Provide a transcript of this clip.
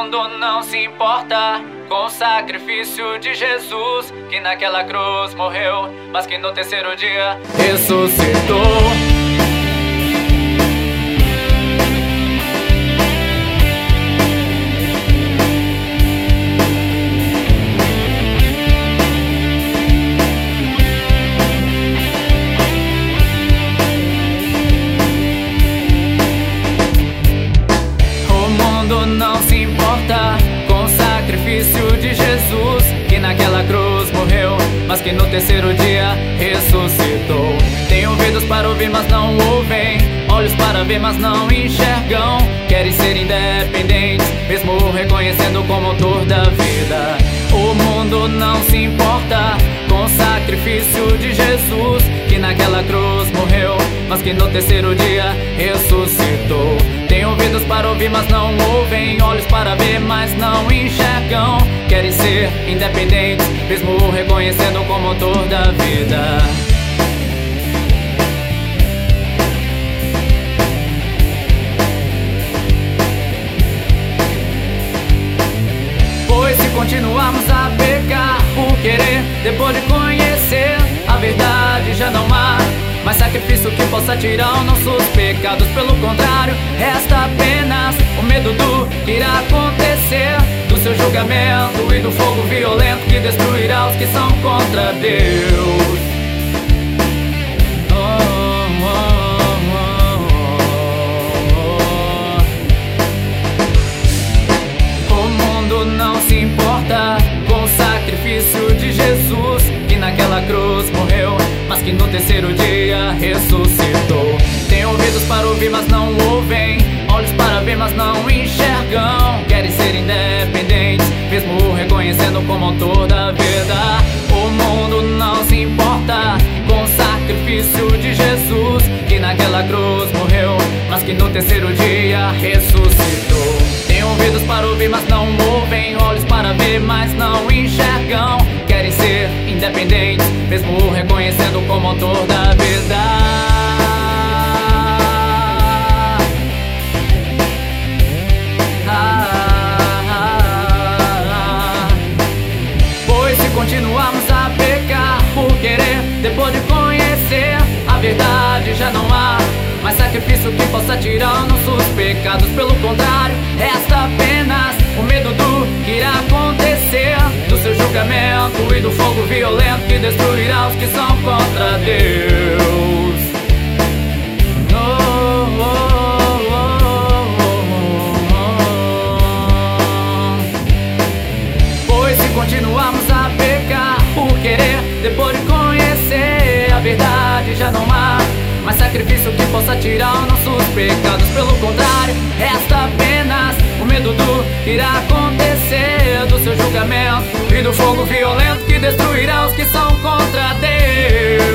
mundo não se importa com o sacrifício de Jesus, que naquela cruz morreu, mas que no terceiro dia ressuscitou. Não se importa com o sacrifício de Jesus, que naquela cruz morreu, mas que no terceiro dia ressuscitou. Tem ouvidos para ouvir, mas não ouvem, olhos para ver, mas não enxergam. Querem ser independentes, mesmo reconhecendo como autor da vida. O mundo não se importa com o sacrifício de Jesus, que naquela cruz morreu, mas que no terceiro dia ressuscitou. Tem ouvidos para ouvir, mas não ouvem, olhos para ver, mas não enxergam. Querem ser independentes, mesmo reconhecendo como autor da vida. Pois se continuarmos a pecar por querer, depois de conhecer a verdade, já não há mais sacrifício que possa tirar os nossos pecados. Pelo contrário, resta apenas o medo do que irá acontecer, do seu julgamento e do fogo violento que destruirá os que são contra Deus. O mundo não se importa com o sacrifício de Jesus, que naquela cruz morreu, mas que no terceiro dia ressuscitou. Tem ouvidos para ouvir, mas não ouvem, olhos para ver, mas não enxergam. Querem ser independentes, mesmo reconhecendo como autor da vida. O mundo não se importa com o sacrifício de Jesus, que naquela cruz morreu, mas que no terceiro dia ressuscitou. Tem ouvidos para ouvir, mas não ouvem, olhos para ver, mas não enxergam. Querem ser independentes, mesmo reconhecendo como autor da vida. Pois se continuarmos a pecar por querer, depois de conhecer a verdade, já não há mais sacrifício que possa tirar os nossos pecados. Pelo contrário, resta apenas o medo do que irá acontecer, do seu julgamento e do fogo violento que destruirá os que são contra Deus. Pois se continuarmos a pecar por querer, depois de conhecer a verdade, já não há mais sacrifício que possa tirar os nossos pecados. Pelo contrário, resta apenas o medo do que irá acontecer, do seu julgamento e do fogo violento que destruirá os que são contra Deus.